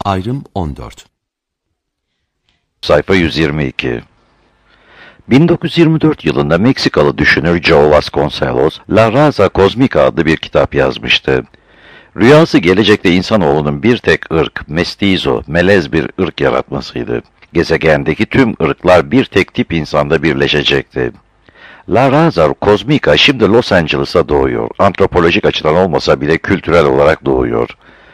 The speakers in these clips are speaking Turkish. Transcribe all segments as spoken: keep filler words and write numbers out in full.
Ayrım on dört. Sayfa yüz yirmi iki. bin dokuz yüz yirmi dört yılında Meksikalı düşünür Joe Vasconcelos, La Raza Cosmica adlı bir kitap yazmıştı. Rüyası gelecekte insanoğlunun bir tek ırk, mestizo, melez bir ırk yaratmasıydı. Gezegendeki tüm ırklar bir tek tip insanda birleşecekti. La Raza Cosmica şimdi Los Angeles'a doğuyor. Antropolojik açıdan olmasa bile kültürel olarak doğuyor.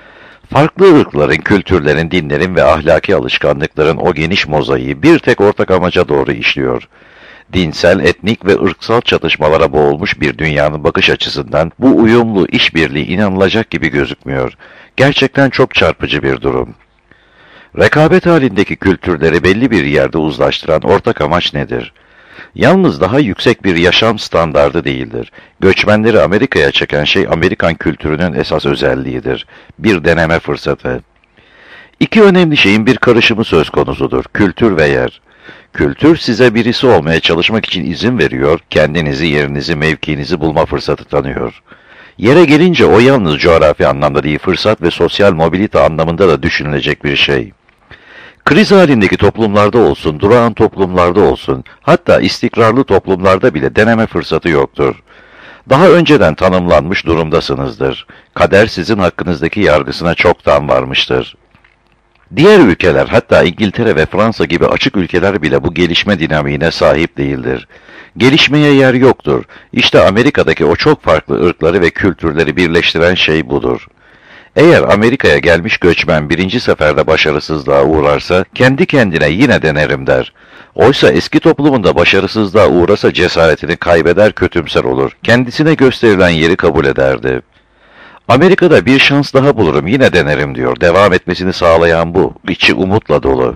Farklı ırkların, kültürlerin, dinlerin ve ahlaki alışkanlıkların o geniş mozaiği bir tek ortak amaca doğru işliyor. Dinsel, etnik ve ırksal çatışmalara boğulmuş bir dünyanın bakış açısından bu uyumlu işbirliği inanılacak gibi gözükmüyor. Gerçekten çok çarpıcı bir durum. Rekabet halindeki kültürleri belli bir yerde uzlaştıran ortak amaç nedir? Yalnız daha yüksek bir yaşam standardı değildir. Göçmenleri Amerika'ya çeken şey Amerikan kültürünün esas özelliğidir. Bir deneme fırsatı. İki önemli şeyin bir karışımı söz konusudur. Kültür ve yer. Kültür size birisi olmaya çalışmak için izin veriyor, kendinizi, yerinizi, mevkiinizi bulma fırsatı tanıyor. Yere gelince o yalnız coğrafi anlamda değil, fırsat ve sosyal mobilite anlamında da düşünülecek bir şey. Kriz halindeki toplumlarda olsun, durağan toplumlarda olsun, hatta istikrarlı toplumlarda bile deneme fırsatı yoktur. Daha önceden tanımlanmış durumdasınızdır. Kader sizin hakkınızdaki yargısına çoktan varmıştır. Diğer ülkeler, hatta İngiltere ve Fransa gibi açık ülkeler bile bu gelişme dinamiğine sahip değildir. Gelişmeye yer yoktur. İşte Amerika'daki o çok farklı ırkları ve kültürleri birleştiren şey budur. Eğer Amerika'ya gelmiş göçmen birinci seferde başarısızlığa uğrarsa, kendi kendine yine denerim der. Oysa eski toplumunda başarısızlığa uğrasa cesaretini kaybeder, kötümser olur. Kendisine gösterilen yeri kabul ederdi. Amerika'da bir şans daha bulurum, yine denerim diyor. Devam etmesini sağlayan bu. İçi umutla dolu.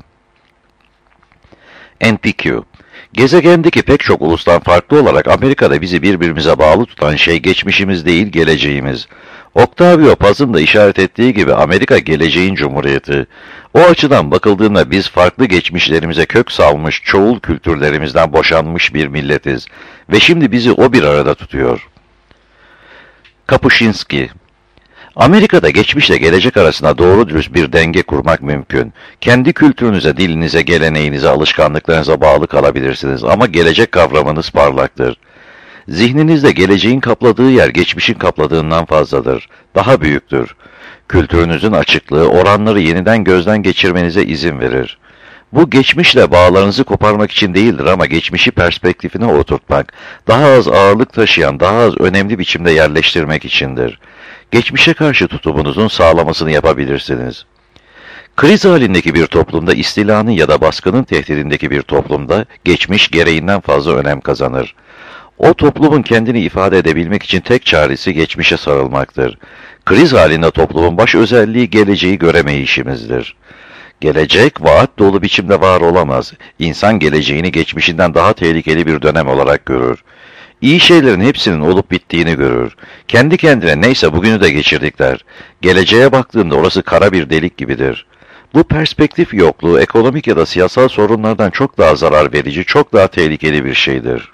N P Q. Gezegendeki pek çok ulustan farklı olarak Amerika'da bizi birbirimize bağlı tutan şey geçmişimiz değil, geleceğimiz. Octavio Paz'ın da işaret ettiği gibi Amerika geleceğin cumhuriyeti. O açıdan bakıldığında biz farklı geçmişlerimize kök salmış, çoğul kültürlerimizden boşanmış bir milletiz. Ve şimdi bizi o bir arada tutuyor. Kapuscinski. Amerika'da geçmişle gelecek arasında doğru dürüst bir denge kurmak mümkün. Kendi kültürünüze, dilinize, geleneğinize, alışkanlıklarınıza bağlı kalabilirsiniz ama gelecek kavramınız parlaktır. Zihninizde geleceğin kapladığı yer geçmişin kapladığından fazladır. Daha büyüktür. Kültürünüzün açıklığı oranları yeniden gözden geçirmenize izin verir. Bu geçmişle bağlarınızı koparmak için değildir ama geçmişi perspektifine oturtmak, daha az ağırlık taşıyan, daha az önemli biçimde yerleştirmek içindir. Geçmişe karşı tutumunuzun sağlamasını yapabilirsiniz. Kriz halindeki bir toplumda, istilanın ya da baskının tehdidindeki bir toplumda geçmiş gereğinden fazla önem kazanır. O toplumun kendini ifade edebilmek için tek çaresi geçmişe sarılmaktır. Kriz halinde toplumun baş özelliği geleceği göremeyişimizdir. Gelecek vaat dolu biçimde var olamaz. İnsan geleceğini geçmişinden daha tehlikeli bir dönem olarak görür. İyi şeylerin hepsinin olup bittiğini görür. Kendi kendine neyse bugünü de geçirdikler. Geleceğe baktığında orası kara bir delik gibidir. Bu perspektif yokluğu ekonomik ya da siyasal sorunlardan çok daha zarar verici, çok daha tehlikeli bir şeydir.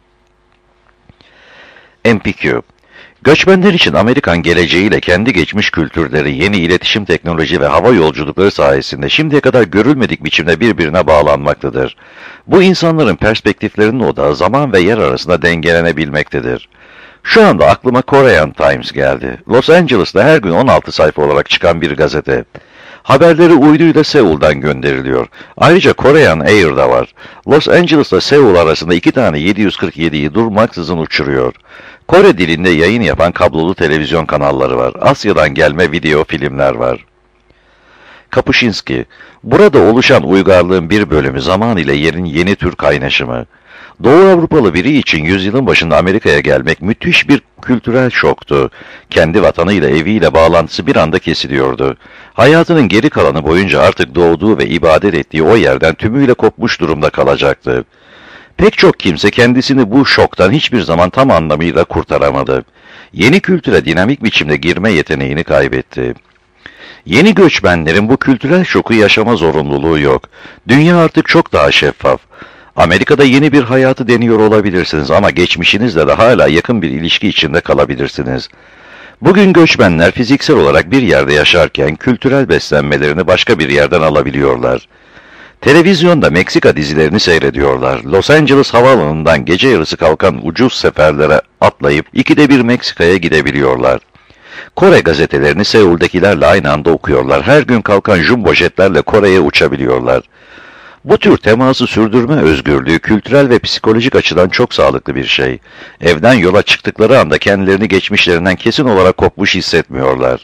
N P Q. Göçmenler için Amerikan geleceğiyle kendi geçmiş kültürleri, yeni iletişim teknoloji ve hava yolculukları sayesinde şimdiye kadar görülmedik biçimde birbirine bağlanmaktadır. Bu insanların perspektiflerinin odağı zaman ve yer arasında dengelenebilmektedir. Şu anda aklıma Korean Times geldi. Los Angeles'ta her gün on altı sayfa olarak çıkan bir gazete. Haberleri uyduyla Seul'dan gönderiliyor. Ayrıca Korean Air da var. Los Angeles'la Seul arasında iki tane yedi yüz kırk yediyi durmaksızın uçuruyor. Kore dilinde yayın yapan kablolu televizyon kanalları var. Asya'dan gelme video filmler var. Kapuscinski. Burada oluşan uygarlığın bir bölümü zaman ile yerin yeni tür kaynaşımı. Doğu Avrupalı biri için yüzyılın başında Amerika'ya gelmek müthiş bir kültürel şoktu. Kendi vatanıyla, eviyle bağlantısı bir anda kesiliyordu. Hayatının geri kalanı boyunca artık doğduğu ve ibadet ettiği o yerden tümüyle kopmuş durumda kalacaktı. Pek çok kimse kendisini bu şoktan hiçbir zaman tam anlamıyla kurtaramadı. Yeni kültüre dinamik biçimde girme yeteneğini kaybetti. Yeni göçmenlerin bu kültürel şoku yaşama zorunluluğu yok. Dünya artık çok daha şeffaf. Amerika'da yeni bir hayatı deniyor olabilirsiniz ama geçmişinizle de hala yakın bir ilişki içinde kalabilirsiniz. Bugün göçmenler fiziksel olarak bir yerde yaşarken kültürel beslenmelerini başka bir yerden alabiliyorlar. Televizyonda Meksika dizilerini seyrediyorlar. Los Angeles havaalanından gece yarısı kalkan ucuz seferlere atlayıp ikide bir Meksika'ya gidebiliyorlar. Kore gazetelerini Seul'dekilerle aynı anda okuyorlar. Her gün kalkan jumbo jetlerle Kore'ye uçabiliyorlar. Bu tür teması sürdürme özgürlüğü kültürel ve psikolojik açıdan çok sağlıklı bir şey. Evden yola çıktıkları anda kendilerini geçmişlerinden kesin olarak kopmuş hissetmiyorlar.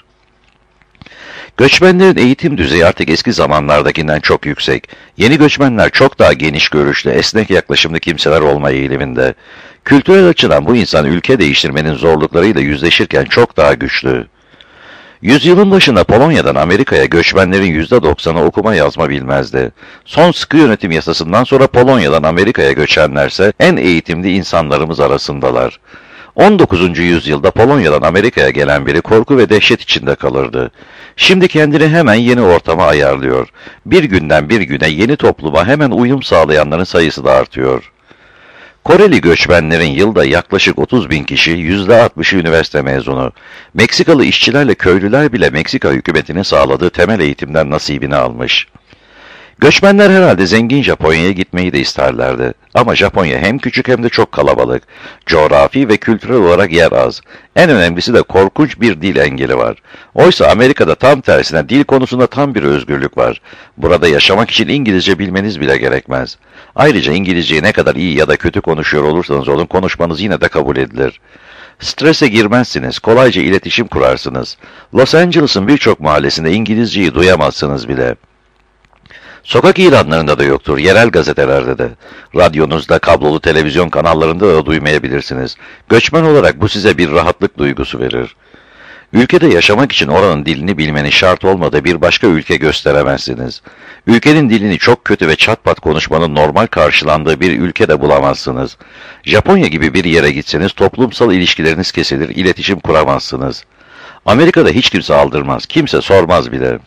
Göçmenlerin eğitim düzeyi artık eski zamanlardakinden çok yüksek. Yeni göçmenler çok daha geniş görüşlü, esnek yaklaşımlı kimseler olma eğiliminde. Kültürel açıdan bu insan ülke değiştirmenin zorluklarıyla yüzleşirken çok daha güçlü. Yüzyılın başında Polonya'dan Amerika'ya göçmenlerin yüzde doksanı okuma yazma bilmezdi. Son sıkı yönetim yasasından sonra Polonya'dan Amerika'ya göçenlerse en eğitimli insanlarımız arasındalar. on dokuzuncu yüzyılda Polonya'dan Amerika'ya gelen biri korku ve dehşet içinde kalırdı. Şimdi kendini hemen yeni ortama ayarlıyor. Bir günden bir güne yeni topluma hemen uyum sağlayanların sayısı da artıyor. Koreli göçmenlerin yılda yaklaşık otuz bin kişi, yüzde altmışı üniversite mezunu. Meksikalı işçilerle köylüler bile Meksika hükümetinin sağladığı temel eğitimden nasibini almış. Göçmenler herhalde zengin Japonya'ya gitmeyi de isterlerdi. Ama Japonya hem küçük hem de çok kalabalık. Coğrafi ve kültürel olarak yer az. En önemlisi de korkunç bir dil engeli var. Oysa Amerika'da tam tersine dil konusunda tam bir özgürlük var. Burada yaşamak için İngilizce bilmeniz bile gerekmez. Ayrıca İngilizceyi ne kadar iyi ya da kötü konuşuyor olursanız olun konuşmanız yine de kabul edilir. Strese girmezsiniz, kolayca iletişim kurarsınız. Los Angeles'ın birçok mahallesinde İngilizceyi duyamazsınız bile. Sokak ilanlarında da yoktur, yerel gazetelerde de. Radyonuzda, kablolu televizyon kanallarında da duymayabilirsiniz. Göçmen olarak bu size bir rahatlık duygusu verir. Ülkede yaşamak için oranın dilini bilmenin şart olmadığı bir başka ülke gösteremezsiniz. Ülkenin dilini çok kötü ve çatpat konuşmanın normal karşılandığı bir ülkede bulamazsınız. Japonya gibi bir yere gitseniz toplumsal ilişkileriniz kesilir, iletişim kuramazsınız. Amerika'da hiç kimse aldırmaz, kimse sormaz bile.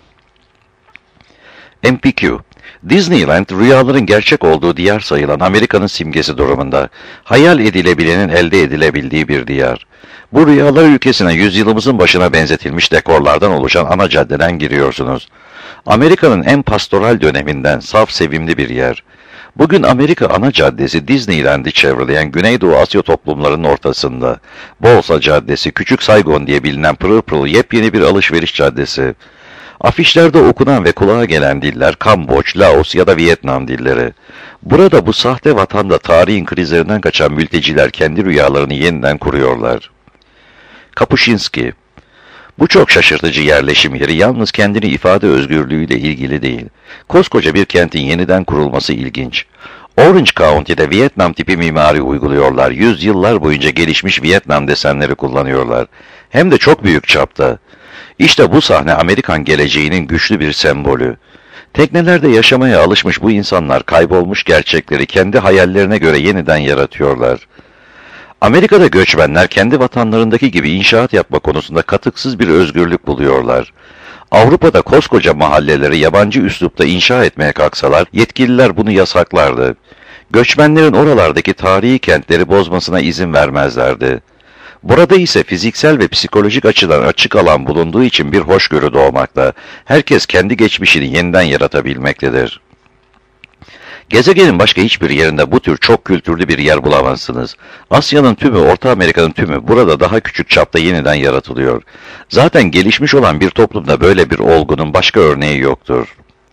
M P Q Disneyland, rüyaların gerçek olduğu diyar sayılan Amerika'nın simgesi durumunda. Hayal edilebilenin elde edilebildiği bir diyar. Bu rüyalar ülkesine yüzyılımızın başına benzetilmiş dekorlardan oluşan ana caddeden giriyorsunuz. Amerika'nın en pastoral döneminden saf sevimli bir yer. Bugün Amerika ana caddesi Disneyland'i çevreleyen Güneydoğu Asya toplumlarının ortasında. Bolsa Caddesi, Küçük Saigon diye bilinen pırıl pırıl yepyeni bir alışveriş caddesi. Afişlerde okunan ve kulağa gelen diller Kamboç, Laos ya da Vietnam dilleri. Burada bu sahte vatanda tarihin krizlerinden kaçan mülteciler kendi rüyalarını yeniden kuruyorlar. Kapuscinski Bu çok şaşırtıcı yerleşim yeri yalnız kendini ifade özgürlüğüyle ilgili değil. Koskoca bir kentin yeniden kurulması ilginç. Orange County'de Vietnam tipi mimari uyguluyorlar. Yüzyıllar boyunca gelişmiş Vietnam desenleri kullanıyorlar. Hem de çok büyük çapta. İşte bu sahne Amerikan geleceğinin güçlü bir sembolü. Teknelerde yaşamaya alışmış bu insanlar kaybolmuş gerçekleri kendi hayallerine göre yeniden yaratıyorlar. Amerika'da göçmenler kendi vatanlarındaki gibi inşaat yapma konusunda katıksız bir özgürlük buluyorlar. Avrupa'da koskoca mahalleleri yabancı üslupta inşa etmeye kalksalar yetkililer bunu yasaklardı. Göçmenlerin oralardaki tarihi kentleri bozmasına izin vermezlerdi. Burada ise fiziksel ve psikolojik açıdan açık alan bulunduğu için bir hoşgörü doğmakta. Herkes kendi geçmişini yeniden yaratabilmektedir. Gezegenin başka hiçbir yerinde bu tür çok kültürlü bir yer bulamazsınız. Asya'nın tümü, Orta Amerika'nın tümü burada daha küçük çapta yeniden yaratılıyor. Zaten gelişmiş olan bir toplumda böyle bir olgunun başka örneği yoktur.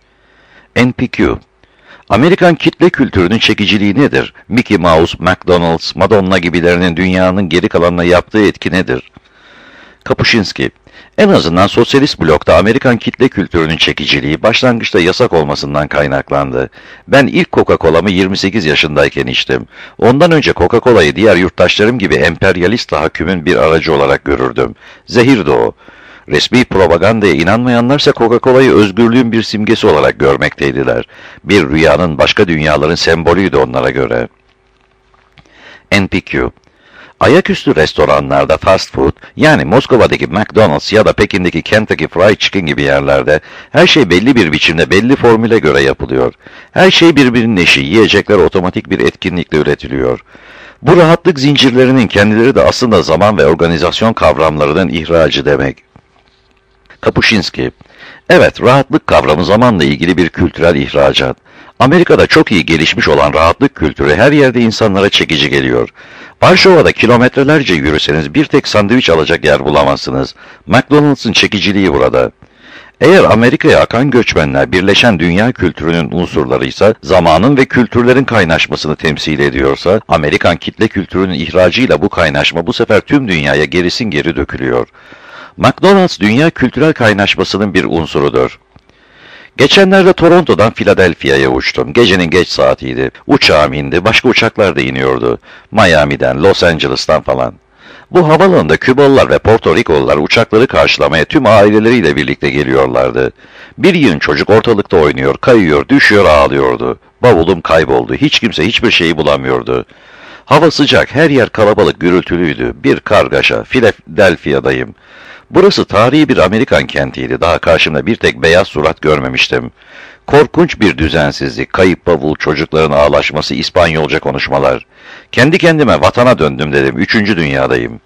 N P Q Amerikan kitle kültürünün çekiciliği nedir? Mickey Mouse, McDonald's, Madonna gibilerinin dünyanın geri kalanına yaptığı etki nedir? Kapuscinski En azından sosyalist blokta Amerikan kitle kültürünün çekiciliği başlangıçta yasak olmasından kaynaklandı. Ben ilk Coca-Cola'mı yirmi sekiz yaşındayken içtim. Ondan önce Coca-Cola'yı diğer yurttaşlarım gibi emperyalist tahakkümün bir aracı olarak görürdüm. Zehirdi o. Resmi propagandaya inanmayanlarsa Coca-Cola'yı özgürlüğün bir simgesi olarak görmekteydiler. Bir rüyanın başka dünyaların sembolüydü onlara göre. N P Q Ayaküstü restoranlarda fast food, yani Moskova'daki McDonald's ya da Pekin'deki Kentucky Fried Chicken gibi yerlerde her şey belli bir biçimde belli formüle göre yapılıyor. Her şey birbirinin eşi, yiyecekler otomatik bir etkinlikle üretiliyor. Bu rahatlık zincirlerinin kendileri de aslında zaman ve organizasyon kavramlarının ihracı demek. Kapuscinski, evet, rahatlık kavramı zamanla ilgili bir kültürel ihracat. Amerika'da çok iyi gelişmiş olan rahatlık kültürü her yerde insanlara çekici geliyor. Varşova'da kilometrelerce yürüseniz bir tek sandviç alacak yer bulamazsınız. McDonald's'ın çekiciliği burada. Eğer Amerika'ya akan göçmenler birleşen dünya kültürünün unsurlarıysa, zamanın ve kültürlerin kaynaşmasını temsil ediyorsa, Amerikan kitle kültürünün ihracıyla bu kaynaşma bu sefer tüm dünyaya gerisin geri dökülüyor. McDonald's dünya kültürel kaynaşmasının bir unsurudur. Geçenlerde Toronto'dan Philadelphia'ya uçtum. Gecenin geç saatiydi. Uçağım indi, başka uçaklar da iniyordu. Miami'den, Los Angeles'tan falan. Bu havaalanında Kübalılar ve Porto Rikolular uçakları karşılamaya tüm aileleriyle birlikte geliyorlardı. Bir yığın çocuk ortalıkta oynuyor, kayıyor, düşüyor, ağlıyordu. Bavulum kayboldu, hiç kimse hiçbir şeyi bulamıyordu. Hava sıcak, her yer kalabalık, gürültülüydü. Bir kargaşa, Philadelphia'dayım. Burası tarihi bir Amerikan kentiydi. Daha karşımda bir tek beyaz surat görmemiştim. Korkunç bir düzensizlik, kayıp bavul, çocukların ağlaşması, İspanyolca konuşmalar. Kendi kendime vatana döndüm dedim. Üçüncü dünyadayım.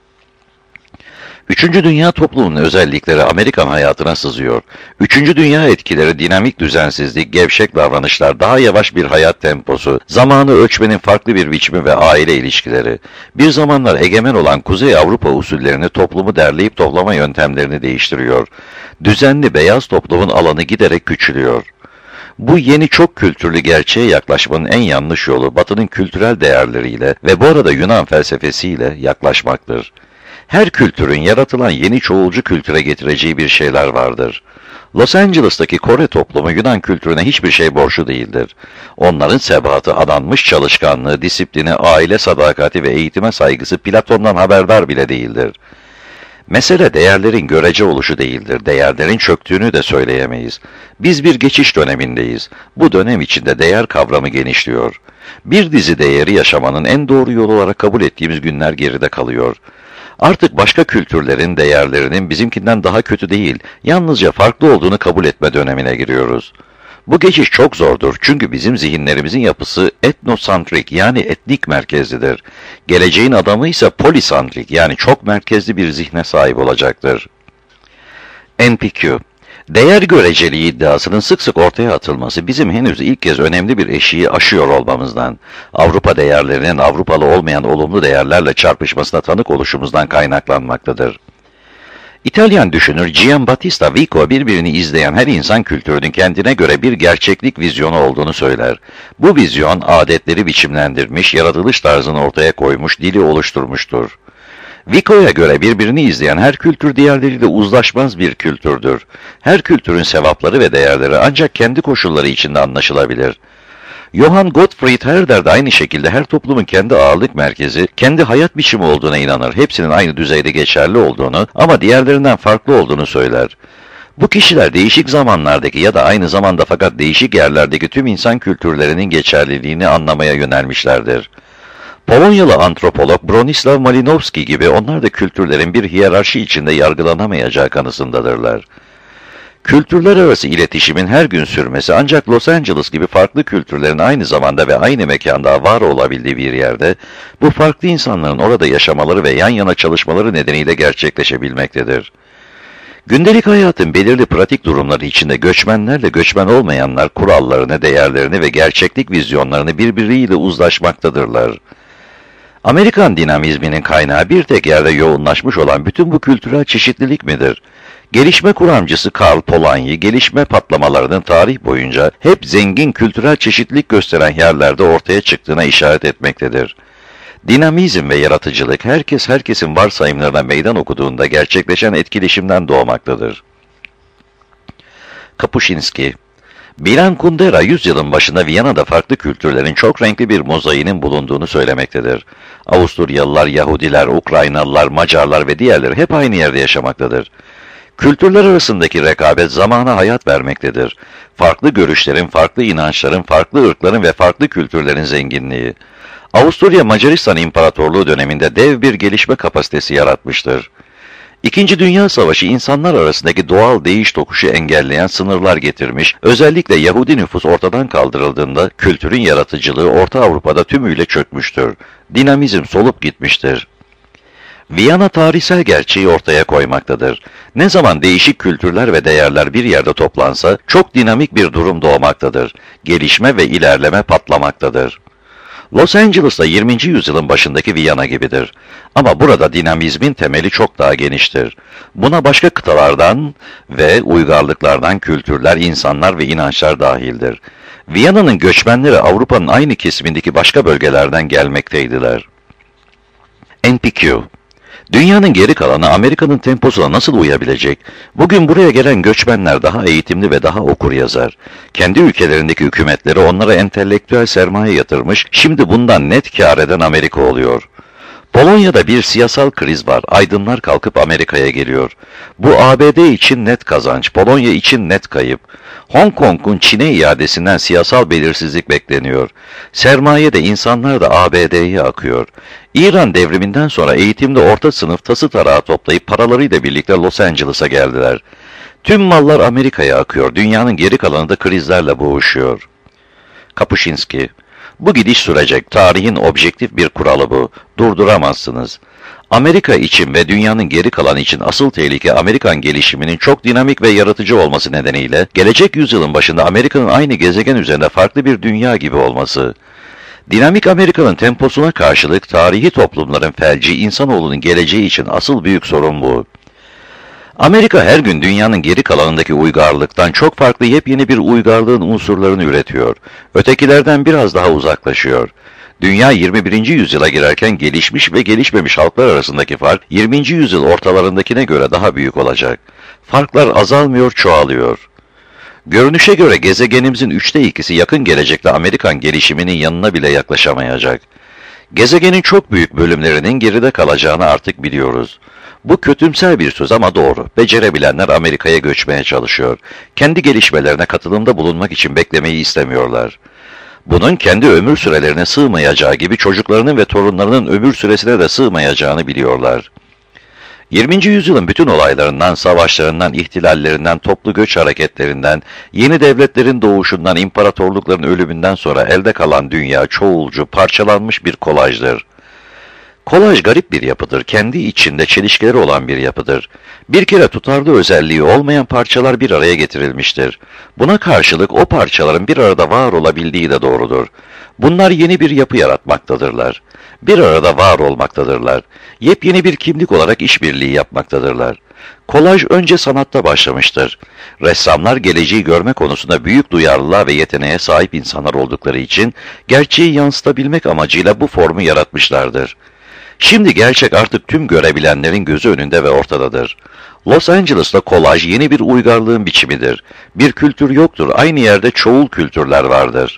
Üçüncü dünya toplumunun özellikleri Amerikan hayatına sızıyor. Üçüncü dünya etkileri dinamik düzensizlik, gevşek davranışlar, daha yavaş bir hayat temposu, zamanı ölçmenin farklı bir biçimi ve aile ilişkileri. Bir zamanlar egemen olan Kuzey Avrupa usullerini toplumu derleyip toplama yöntemlerini değiştiriyor. Düzenli beyaz toplumun alanı giderek küçülüyor. Bu yeni çok kültürlü gerçeğe yaklaşmanın en yanlış yolu Batı'nın kültürel değerleriyle ve bu arada Yunan felsefesiyle yaklaşmaktır. Her kültürün yaratılan yeni çoğulcu kültüre getireceği bir şeyler vardır. Los Angeles'taki Kore toplumu Yunan kültürüne hiçbir şey borçlu değildir. Onların sebatı, adanmış çalışkanlığı, disiplini, aile sadakati ve eğitime saygısı Platon'dan haberdar bile değildir. Mesele değerlerin görece oluşu değildir. Değerlerin çöktüğünü de söyleyemeyiz. Biz bir geçiş dönemindeyiz. Bu dönem içinde değer kavramı genişliyor. Bir dizi değeri yaşamanın en doğru yolu olarak kabul ettiğimiz günler geride kalıyor. Artık başka kültürlerin değerlerinin bizimkinden daha kötü değil, yalnızca farklı olduğunu kabul etme dönemine giriyoruz. Bu geçiş çok zordur çünkü bizim zihinlerimizin yapısı etnosantrik yani etnik merkezlidir. Geleceğin adamı ise polisantrik yani çok merkezli bir zihne sahip olacaktır. N P Q Değer göreceliği iddiasının sık sık ortaya atılması bizim henüz ilk kez önemli bir eşiği aşıyor olmamızdan, Avrupa değerlerinin Avrupalı olmayan olumlu değerlerle çarpışmasına tanık oluşumuzdan kaynaklanmaktadır. İtalyan düşünür Giambattista Vico birbirini izleyen her insan kültürünün kendine göre bir gerçeklik vizyonu olduğunu söyler. Bu vizyon adetleri biçimlendirmiş, yaratılış tarzını ortaya koymuş, dili oluşturmuştur. Vico'ya göre birbirini izleyen her kültür diğerleriyle uzlaşmaz bir kültürdür. Her kültürün sevapları ve değerleri ancak kendi koşulları içinde anlaşılabilir. Johann Gottfried Herder de aynı şekilde her toplumun kendi ağırlık merkezi, kendi hayat biçimi olduğuna inanır. Hepsinin aynı düzeyde geçerli olduğunu ama diğerlerinden farklı olduğunu söyler. Bu kişiler değişik zamanlardaki ya da aynı zamanda fakat değişik yerlerdeki tüm insan kültürlerinin geçerliliğini anlamaya yönelmişlerdir. Polonyalı antropolog Bronislaw Malinowski gibi onlar da kültürlerin bir hiyerarşi içinde yargılanamayacağı kanısındadırlar. Kültürler arası iletişimin her gün sürmesi ancak Los Angeles gibi farklı kültürlerin aynı zamanda ve aynı mekanda var olabildiği bir yerde, bu farklı insanların orada yaşamaları ve yan yana çalışmaları nedeniyle gerçekleşebilmektedir. Gündelik hayatın belirli pratik durumları içinde göçmenlerle göçmen olmayanlar kurallarını, değerlerini ve gerçeklik vizyonlarını birbiriyle uzlaşmaktadırlar. Amerikan dinamizminin kaynağı bir tek yerde yoğunlaşmış olan bütün bu kültürel çeşitlilik midir? Gelişme kuramcısı Karl Polanyi, gelişme patlamalarının tarih boyunca hep zengin kültürel çeşitlilik gösteren yerlerde ortaya çıktığına işaret etmektedir. Dinamizm ve yaratıcılık herkes herkesin varsayımlarına meydan okuduğunda gerçekleşen etkileşimden doğmaktadır. Kapuscinski Milan Kundera yüzyılın başında Viyana'da farklı kültürlerin çok renkli bir mozaiğinin bulunduğunu söylemektedir. Avusturyalılar, Yahudiler, Ukraynalılar, Macarlar ve diğerleri hep aynı yerde yaşamaktadır. Kültürler arasındaki rekabet zamana hayat vermektedir. Farklı görüşlerin, farklı inançların, farklı ırkların ve farklı kültürlerin zenginliği. Avusturya Macaristan İmparatorluğu döneminde dev bir gelişme kapasitesi yaratmıştır. İkinci Dünya Savaşı insanlar arasındaki doğal değiş tokuşu engelleyen sınırlar getirmiş, özellikle Yahudi nüfus ortadan kaldırıldığında kültürün yaratıcılığı Orta Avrupa'da tümüyle çökmüştür. Dinamizm solup gitmiştir. Viyana tarihsel gerçeği ortaya koymaktadır. Ne zaman değişik kültürler ve değerler bir yerde toplansa çok dinamik bir durum doğmaktadır. Gelişme ve ilerleme patlamaktadır. Los Angeles da yirminci yüzyılın başındaki Viyana gibidir. Ama burada dinamizmin temeli çok daha geniştir. Buna başka kıtalardan ve uygarlıklardan kültürler, insanlar ve inançlar dahildir. Viyana'nın göçmenleri Avrupa'nın aynı kesimindeki başka bölgelerden gelmekteydiler. N P Q Dünyanın geri kalanı Amerika'nın temposuna nasıl uyabilecek? Bugün buraya gelen göçmenler daha eğitimli ve daha okur yazar. Kendi ülkelerindeki hükümetleri onlara entelektüel sermaye yatırmış, şimdi bundan net kâr eden Amerika oluyor. Polonya'da bir siyasal kriz var. Aydınlar kalkıp Amerika'ya geliyor. Bu A B D için net kazanç, Polonya için net kayıp. Hong Kong'un Çin'e iadesinden siyasal belirsizlik bekleniyor. Sermaye de insanlar da A B D'ye akıyor. İran devriminden sonra eğitimde orta sınıf tası tarağı toplayıp paralarıyla birlikte Los Angeles'a geldiler. Tüm mallar Amerika'ya akıyor. Dünyanın geri kalanı da krizlerle boğuşuyor. Kapuscinski Bu gidiş sürecek. Tarihin objektif bir kuralı bu. Durduramazsınız. Amerika için ve dünyanın geri kalanı için asıl tehlike Amerikan gelişiminin çok dinamik ve yaratıcı olması nedeniyle gelecek yüzyılın başında Amerika'nın aynı gezegen üzerinde farklı bir dünya gibi olması. Dinamik Amerika'nın temposuna karşılık tarihi toplumların felci insanoğlunun geleceği için asıl büyük sorun bu. Amerika her gün dünyanın geri kalanındaki uygarlıktan çok farklı yepyeni bir uygarlığın unsurlarını üretiyor. Ötekilerden biraz daha uzaklaşıyor. Dünya yirmi birinci yüzyıla girerken gelişmiş ve gelişmemiş halklar arasındaki fark yirminci yüzyıl ortalarındakine göre daha büyük olacak. Farklar azalmıyor, çoğalıyor. Görünüşe göre gezegenimizin üçte ikisi yakın gelecekte Amerikan gelişiminin yanına bile yaklaşamayacak. Gezegenin çok büyük bölümlerinin geride kalacağını artık biliyoruz. Bu kötümser bir söz ama doğru. Becerebilenler Amerika'ya göçmeye çalışıyor. Kendi gelişmelerine katılımda bulunmak için beklemeyi istemiyorlar. Bunun kendi ömür sürelerine sığmayacağı gibi çocuklarının ve torunlarının ömür süresine de sığmayacağını biliyorlar. yirminci yüzyılın bütün olaylarından, savaşlarından, ihtilallerinden, toplu göç hareketlerinden, yeni devletlerin doğuşundan, imparatorlukların ölümünden sonra elde kalan dünya çoğulcu, parçalanmış bir kolajdır. Kolaj garip bir yapıdır, kendi içinde çelişkileri olan bir yapıdır. Bir kere tutarlı özelliği olmayan parçalar bir araya getirilmiştir. Buna karşılık o parçaların bir arada var olabildiği de doğrudur. Bunlar yeni bir yapı yaratmaktadırlar. Bir arada var olmaktadırlar. Yepyeni bir kimlik olarak işbirliği yapmaktadırlar. Kolaj önce sanatta başlamıştır. Ressamlar geleceği görme konusunda büyük duyarlılığa ve yeteneğe sahip insanlar oldukları için gerçeği yansıtabilmek amacıyla bu formu yaratmışlardır. Şimdi gerçek artık tüm görebilenlerin gözü önünde ve ortadadır. Los Angeles'ta kolaj yeni bir uygarlığın biçimidir. Bir kültür yoktur, aynı yerde çoğul kültürler vardır.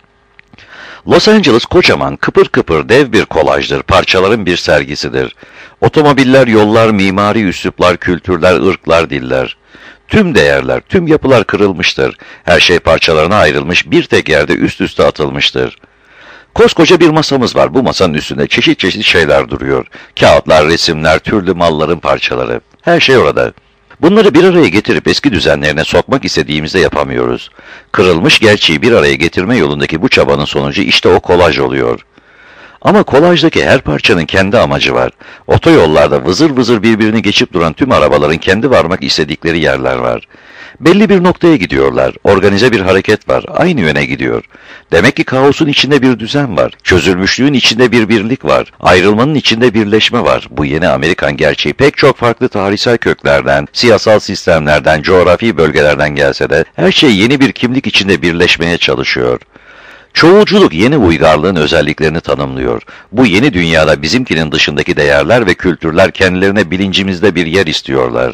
Los Angeles kocaman, kıpır kıpır dev bir kolajdır, parçaların bir sergisidir. Otomobiller, yollar, mimari üsluplar, kültürler, ırklar, diller. Tüm değerler, tüm yapılar kırılmıştır. Her şey parçalarına ayrılmış, bir tek yerde üst üste atılmıştır. Koskoca bir masamız var. Bu masanın üstünde çeşit çeşit şeyler duruyor. Kağıtlar, resimler, türlü malların parçaları. Her şey orada. Bunları bir araya getirip eski düzenlerine sokmak istediğimizde yapamıyoruz. Kırılmış gerçeği bir araya getirme yolundaki bu çabanın sonucu işte o kolaj oluyor. Ama kolajdaki her parçanın kendi amacı var. Otoyollarda vızır vızır birbirini geçip duran tüm arabaların kendi varmak istedikleri yerler var. Belli bir noktaya gidiyorlar. Organize bir hareket var. Aynı yöne gidiyor. Demek ki kaosun içinde bir düzen var. Çözülmüşlüğün içinde bir birlik var. Ayrılmanın içinde birleşme var. Bu yeni Amerikan gerçeği pek çok farklı tarihsel köklerden, siyasal sistemlerden, coğrafi bölgelerden gelse de her şey yeni bir kimlik içinde birleşmeye çalışıyor. Çoğulculuk yeni uygarlığın özelliklerini tanımlıyor. Bu yeni dünyada bizimkinin dışındaki değerler ve kültürler kendilerine bilincimizde bir yer istiyorlar.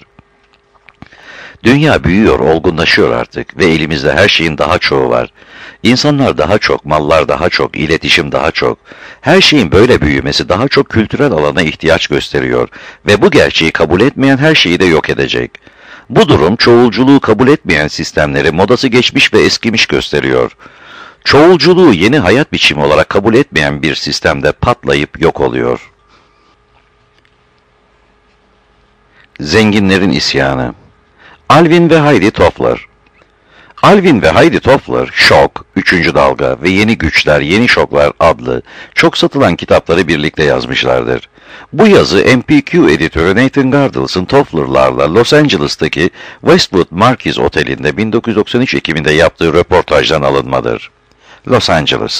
Dünya büyüyor, olgunlaşıyor artık ve elimizde her şeyin daha çoğu var. İnsanlar daha çok, mallar daha çok, iletişim daha çok. Her şeyin böyle büyümesi daha çok kültürel alana ihtiyaç gösteriyor ve bu gerçeği kabul etmeyen her şeyi de yok edecek. Bu durum çoğulculuğu kabul etmeyen sistemleri modası geçmiş ve eskimiş gösteriyor. Çoğulculuğu yeni hayat biçimi olarak kabul etmeyen bir sistemde patlayıp yok oluyor. Zenginlerin isyanı. Alvin ve Heidi Toffler. Alvin ve Heidi Toffler, Şok, Üçüncü Dalga ve Yeni Güçler, Yeni Şoklar adlı çok satılan kitapları birlikte yazmışlardır. Bu yazı M P Q editörü Nathan Gardles'ın Toffler'larla Los Angeles'taki Westwood Marquis Oteli'nde bin dokuz yüz doksan üç Ekim'inde yaptığı röportajdan alınmadır. Los Angeles.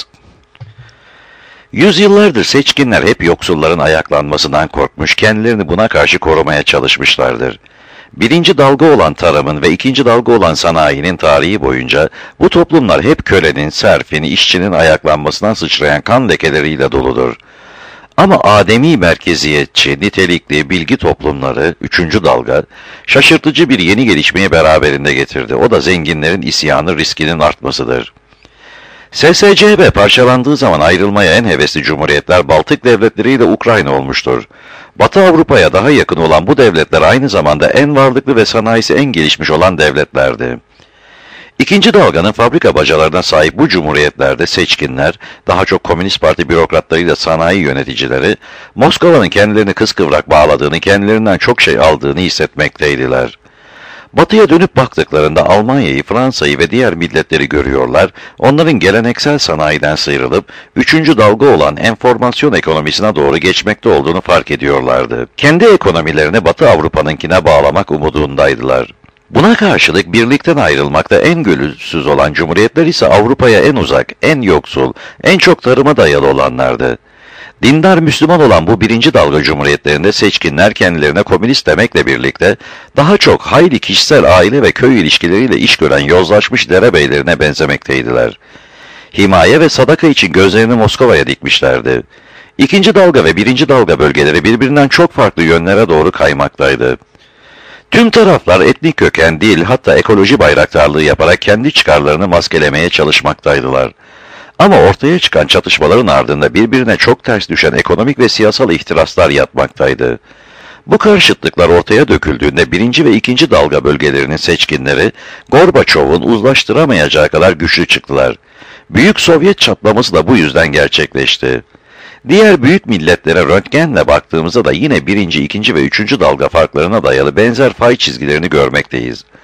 Yüzyıllardır seçkinler hep yoksulların ayaklanmasından korkmuş, kendilerini buna karşı korumaya çalışmışlardır. Birinci dalga olan tarımın ve ikinci dalga olan sanayinin tarihi boyunca bu toplumlar hep kölenin, serfin, işçinin ayaklanmasından sıçrayan kan lekeleriyle doludur. Ama ademi merkeziyetçi, nitelikli bilgi toplumları, üçüncü dalga, şaşırtıcı bir yeni gelişmeyi beraberinde getirdi. O da zenginlerin isyanı riskinin artmasıdır. S S C B parçalandığı zaman ayrılmaya en hevesli cumhuriyetler Baltık devletleri ile Ukrayna olmuştur. Batı Avrupa'ya daha yakın olan bu devletler aynı zamanda en varlıklı ve sanayisi en gelişmiş olan devletlerdi. İkinci dalganın fabrika bacalarına sahip bu cumhuriyetlerde seçkinler, daha çok Komünist Parti bürokratlarıyla sanayi yöneticileri, Moskova'nın kendilerini kıskıvrak bağladığını, kendilerinden çok şey aldığını hissetmekteydiler. Batıya dönüp baktıklarında Almanya'yı, Fransa'yı ve diğer milletleri görüyorlar, onların geleneksel sanayiden sıyrılıp, üçüncü dalga olan enformasyon ekonomisine doğru geçmekte olduğunu fark ediyorlardı. Kendi ekonomilerini Batı Avrupa'nınkine bağlamak umudundaydılar. Buna karşılık birlikten ayrılmakta en gönülsüz olan cumhuriyetler ise Avrupa'ya en uzak, en yoksul, en çok tarıma dayalı olanlardı. Dindar Müslüman olan bu birinci dalga cumhuriyetlerinde seçkinler kendilerine komünist demekle birlikte daha çok hayli kişisel aile ve köy ilişkileriyle iş gören yozlaşmış derebeylerine benzemekteydiler. Himaye ve sadaka için gözlerini Moskova'ya dikmişlerdi. İkinci dalga ve birinci dalga bölgeleri birbirinden çok farklı yönlere doğru kaymaktaydı. Tüm taraflar etnik köken değil, hatta ekoloji bayraktarlığı yaparak kendi çıkarlarını maskelemeye çalışmaktaydılar. Ama ortaya çıkan çatışmaların ardında birbirine çok ters düşen ekonomik ve siyasal ihtiraslar yatmaktaydı. Bu karşıtlıklar ortaya döküldüğünde birinci ve ikinci dalga bölgelerinin seçkinleri, Gorbaçov'un uzlaştıramayacağı kadar güçlü çıktılar. Büyük Sovyet çatlaması da bu yüzden gerçekleşti. Diğer büyük milletlere röntgenle baktığımızda da yine birinci, ikinci ve üçüncü dalga farklarına dayalı benzer fay çizgilerini görmekteyiz.